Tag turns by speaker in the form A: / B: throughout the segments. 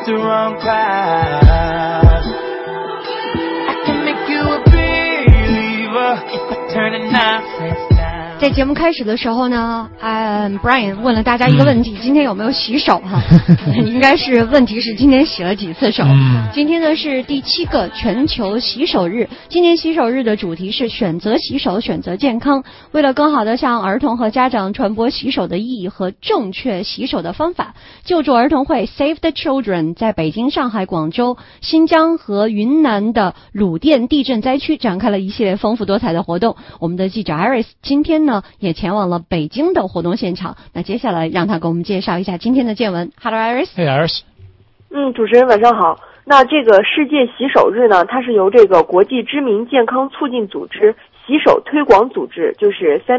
A: the wrong crowd. I can make you a believer if I turn the nonsense down.
B: 在节目开始的时候呢，Brian 问了大家一个问题，今天有没有洗手哈？应该是问题是今天洗了几次手。今天呢是第7个全球洗手日，今年洗手日的主题是选择洗手，选择健康。为了更好的向儿童和家长传播洗手的意义和正确洗手的方法，救助儿童会 Save the Children 在北京、上海、广州、新疆和云南的鲁甸地震灾区展开了一系列丰富多彩的活动。我们的记者 Iris 今天呢也前往了北京的活动现场，那接下来让他给我们介绍一下今天的见闻。 Hello Iris。
C: Hey Iris。
D: 主持人晚上好。那这个世界洗手日呢，它是由这个国际知名健康促进组织洗手推广组织，就是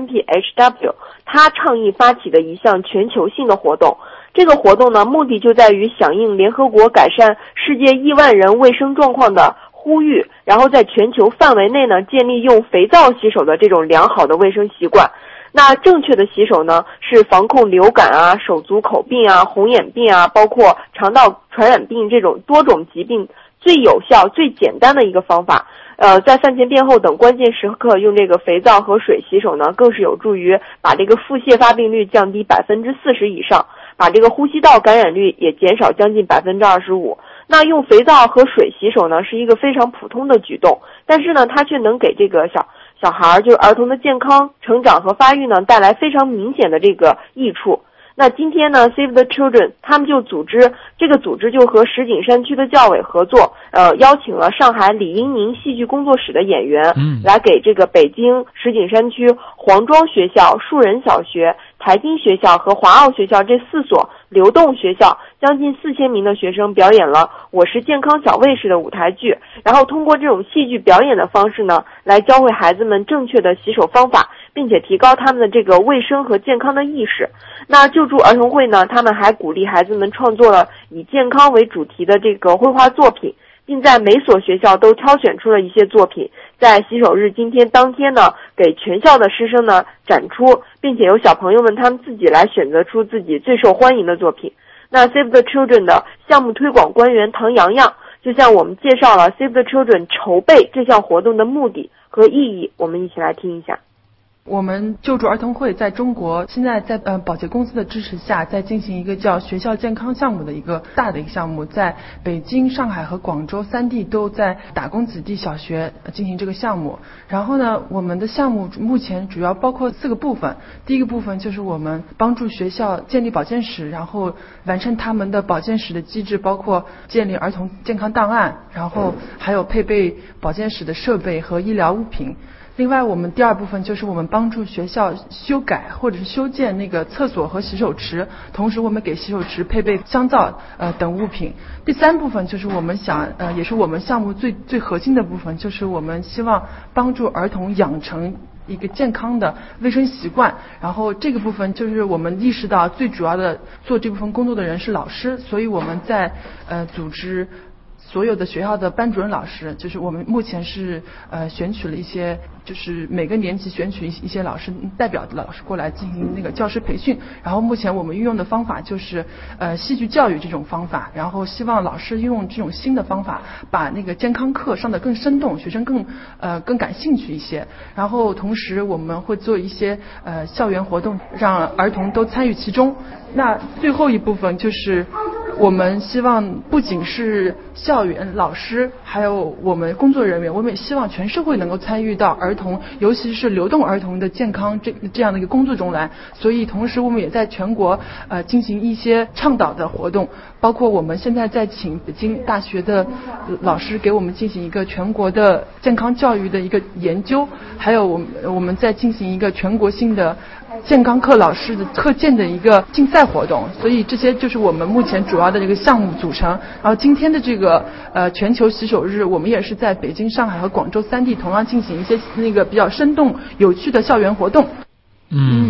D: 3PHW 它倡议发起的一项全球性的活动。这个活动呢，目的就在于响应联合国改善世界亿万人卫生状况的呼吁，然后在全球范围内呢，建立用肥皂洗手的这种良好的卫生习惯。那正确的洗手呢，是防控流感啊、手足口病啊、红眼病啊，包括肠道传染病这种多种疾病最有效、最简单的一个方法。在饭前便后等关键时刻用这个肥皂和水洗手呢，更是有助于把这个腹泻发病率降低40%以上，把这个呼吸道感染率也减少将近25%。那用肥皂和水洗手呢，是一个非常普通的举动，但是呢，它却能给这个小孩，就是儿童的健康、成长和发育呢，带来非常明显的这个益处。那今天呢 Save the Children 他们就这个组织就和石景山区的教委合作，邀请了上海李英宁戏剧工作室的演员，来给这个北京石景山区黄庄学校、树人小学、财经学校和华奥学校这4所流动学校将近4000名的学生表演了我是健康小卫士的舞台剧，然后通过这种戏剧表演的方式呢，来教会孩子们正确的洗手方法，并且提高他们的这个卫生和健康的意识。那救助儿童会呢，他们还鼓励孩子们创作了以健康为主题的这个绘画作品，并在每所学校都挑选出了一些作品，在洗手日今天当天呢，给全校的师生呢展出，并且由小朋友们他们自己来选择出自己最受欢迎的作品。那 Save the Children 的项目推广官员唐洋洋就向我们介绍了 Save the Children 筹备这项活动的目的和意义，我们一起来听一下。
E: 我们救助儿童会在中国现在在保洁公司的支持下，在进行一个叫学校健康项目的一个大的一个项目，在北京、上海和广州3地都在打工子弟小学进行这个项目。然后呢，我们的项目目前主要包括4个部分。第一个部分就是我们帮助学校建立保健室，然后完善他们的保健室的机制，包括建立儿童健康档案，然后还有配备保健室的设备和医疗物品。另外，我们第2部分就是我们帮助学校修改或者是修建那个厕所和洗手池，同时我们给洗手池配备香皂等物品。第3部分就是我们也是我们项目最核心的部分，就是我们希望帮助儿童养成一个健康的卫生习惯。然后这个部分就是我们意识到最主要的做这部分工作的人是老师，所以我们在组织所有的学校的班主任老师，就是我们目前是选取了一些，就是每个年级选取一些老师代表的老师过来进行那个教师培训。然后目前我们运用的方法就是戏剧教育这种方法，然后希望老师运用这种新的方法，把那个健康课上得更生动，学生更感兴趣一些。然后同时我们会做一些校园活动，让儿童都参与其中。那最后一部分就是我们希望不仅是校园老师，还有我们工作人员，我们也希望全社会能够参与到儿童，尤其是流动儿童的健康这样的一个工作中来。所以同时我们也在全国进行一些倡导的活动，包括我们现在在请北京大学的老师给我们进行一个全国的健康教育的一个研究，还有我们在进行一个全国性的健康课老师的课件的一个竞赛活动。所以这些就是我们目前主要的这个项目组成。然后今天的这个全球洗手日，我们也是在北京、上海和广州3地同样进行一些那个比较生动有趣的校园活动。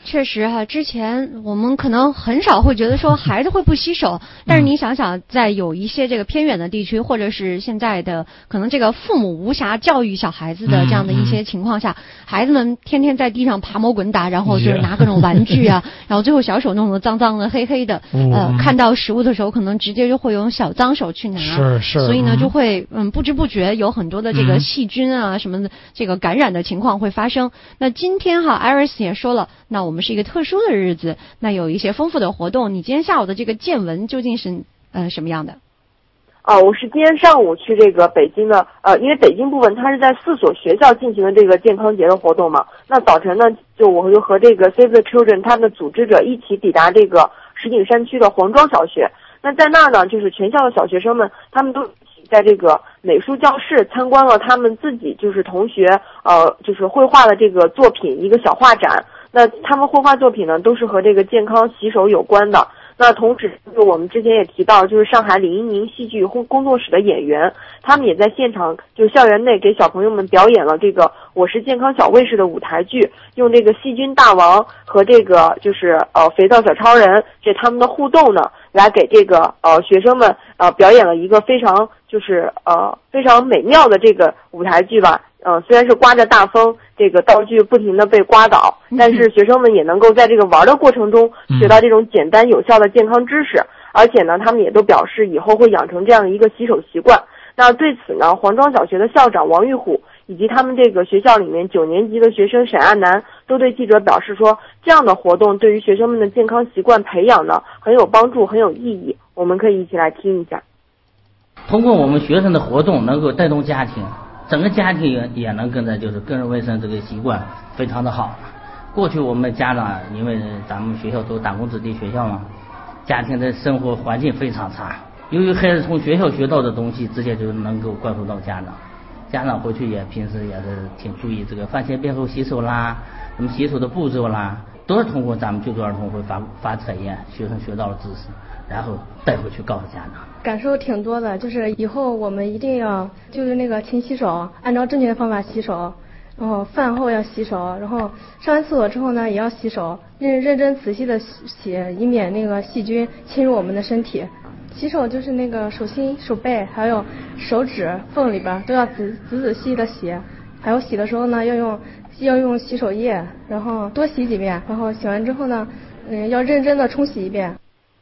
B: 确实哈，之前我们可能很少会觉得说孩子会不洗手，但是你想想，在有一些这个偏远的地区，或者是现在的可能这个父母无暇教育小孩子的这样的一些情况下，孩子们天天在地上爬摸滚打，然后就是拿各种玩具啊，然后最后小手弄得脏脏的、黑黑的，看到食物的时候可能直接就会用小脏手去拿，
C: 是，
B: 所以呢就会不知不觉有很多的这个细菌啊什么的这个感染的情况会发生。那今天哈 Iris 也说了，那我们是一个特殊的日子，那有一些丰富的活动。你今天下午的这个见闻究竟是什么样的？
D: 我是今天上午去这个北京的，因为北京部分它是在4所学校进行的这个健康节的活动嘛。那早晨呢，我就和这个 Save the Children 他们的组织者一起抵达这个石景山区的黄庄小学。那在那儿呢，就是全校的小学生们，他们都在这个美术教室参观了他们自己就是同学就是绘画的这个作品一个小画展。那他们绘画作品呢，都是和这个健康洗手有关的。那同时，我们之前也提到，就是上海李英宁戏剧工作室的演员，他们也在现场，就校园内给小朋友们表演了这个《我是健康小卫士》的舞台剧，用这个细菌大王和这个就是肥皂小超人这他们的互动呢，来给这个学生们表演了一个非常就是非常美妙的这个舞台剧吧。虽然是刮着大风，这个道具不停地被刮倒，但是学生们也能够在这个玩的过程中学到这种简单有效的健康知识，而且呢，他们也都表示以后会养成这样的一个洗手习惯。那对此呢，黄庄小学的校长王玉虎以及他们这个学校里面9年级的学生沈亚楠都对记者表示说，这样的活动对于学生们的健康习惯培养呢很有帮助，很有意义。我们可以一起来听一下。
F: 通过我们学生的活动，能够带动家庭。整个家庭也能跟着就是个人卫生这个习惯非常的好。过去我们的家长，因为咱们学校都打工子弟学校嘛，家庭的生活环境非常差。由于孩子从学校学到的东西直接就能够灌输到家长，家长回去也平时也是挺注意这个饭前便后洗手啦，什么洗手的步骤啦，都是通过咱们救助儿童会发测验，学生学到了知识，然后带回去告诉家长。
G: 感受挺多的，就是以后我们一定要就是那个勤洗手，按照正确的方法洗手，然后饭后要洗手，然后上完厕所之后呢也要洗手，认真仔细的洗，以免那个细菌侵入我们的身体。洗手就是那个手心、手背还有手指缝里边都要仔细的洗，还有洗的时候呢要用洗手液，然后多洗几遍，然后洗完之后呢要认真的冲洗一遍。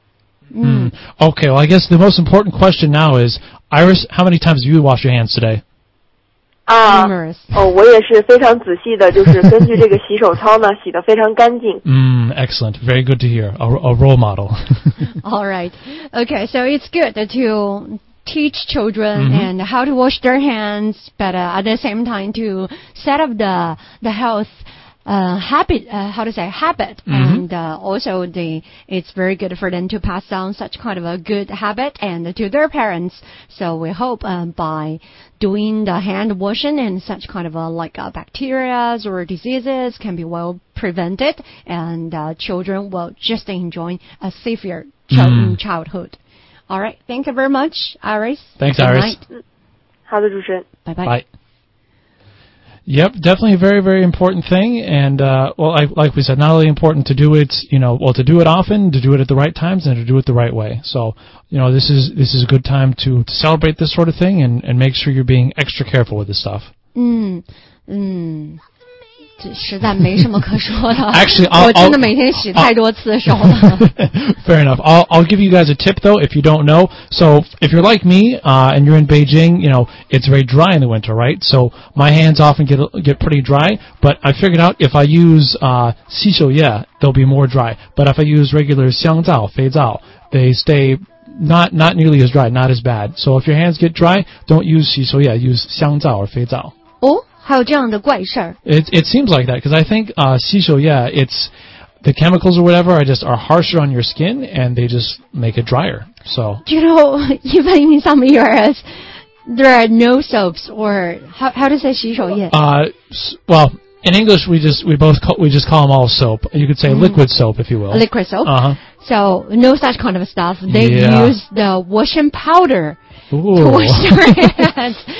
C: Okay, well, I guess the most important question now is, Iris, how many times have you washed your hands today?
D: 我也是非常仔细的，就是根据这个洗手操呢，洗得非常干净。
C: Excellent. Very good to hear. A role model.
B: All right. Okay, so it's good to teach children and how to wash their hands, but at the same time to set up the health habit, and also it's very good for them to pass down such kind of a good habit and to their parents. So we hope by doing the hand washing and such kind of bacteria or diseases can be well prevented, and children will just enjoy a safer childhood. All right, thank you very much, Iris.
C: Thanks, Iris.
D: 好的，主持人，
B: 拜拜。
C: Bye. Yep, definitely a very, very important thing. And, like we said, not only important to do it, to do it often, to do it at the right times, and to do it the right way. So, this is a good time to celebrate this sort of thing and make sure you're being extra careful with this stuff.
B: 这实在没什么可说的。
C: Actually,
B: 我真的每天洗太多次手了。
C: Fair enough. I'll give you guys a tip though, if you don't know. So if you're like me, and you're in Beijing, it's very dry in the winter, right? So my hands often get pretty dry, but I figured out if I use, 洗手液, they'll be more dry. But if I use regular 香皂, 肥皂, they stay not nearly as dry, not as bad. So if your hands get dry, don't use 洗手液, use 香皂 or 肥皂。
B: 还有这样的怪事儿。
C: It seems like that, because I think 洗手液, it's the chemicals or whatever are harsher on your skin, and they just make it drier. So
B: even in some areas there are no soaps, or how to say 洗手液?
C: Well, in English we just call them all soap. You could say liquid soap, if you will.
B: Liquid soap. So no such kind of stuff. They use the washing powder to wash your hands.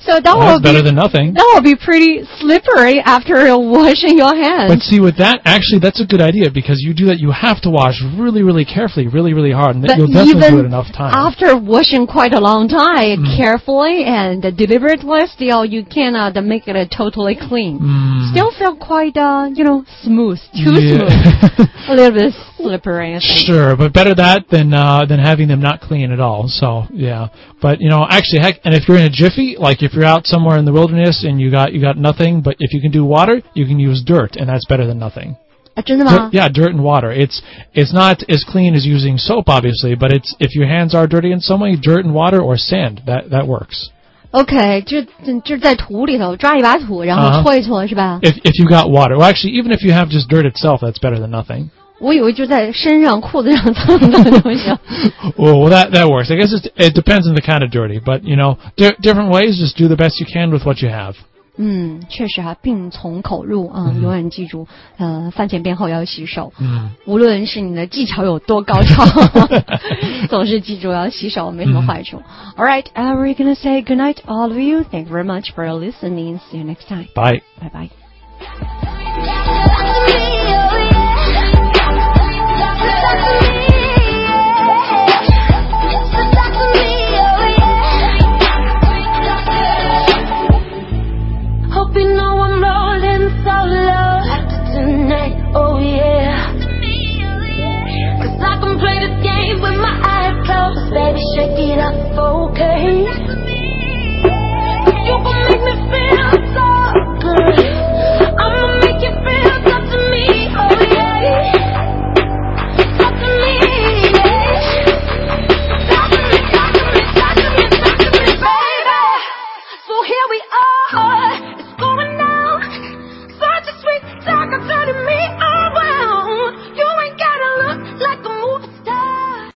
B: So that
C: well,
B: will
C: that's better
B: be
C: than nothing.
B: That will be pretty slippery after washing your hands.
C: But see, with that, actually, that's a good idea because you do that. You have to wash really, really carefully, really, really hard, and you'll definitely do it enough time.
B: After washing quite a long time, carefully and deliberately, still you cannot make it totally clean. Still feel quite, smooth, smooth, a little bit slippery.
C: Sure, but better that than having them not clean at all. So yeah, but actually, heck, and if you're in a jiffy, like if you're out somewhere in the wilderness and you got nothing, but if you can do water, you can use dirt, and that's better than nothing.
B: 真的吗？
C: Yeah, dirt and water. It's not as clean as using soap, obviously, but if your hands are dirty in some way, dirt and water or sand, that works.
B: Okay, 就是在土里头抓一把土，然后搓一搓，是吧？
C: If you got water, well, actually, even if you have just dirt itself, that's better than nothing.
B: 我以为就在身上、裤子上蹭的东西。
C: Well, that works. I guess it depends on the kind of dirty, but different ways. Just do the best you can with what you have.
B: 确实病从口入啊，永远记住，饭前便后要洗手。无论是你的技巧有多高超，总是记住要洗手，没什么坏处。All right, we're gonna say good night, all of you. Thank you very much for listening. See you next time.
C: Bye.
B: Bye bye.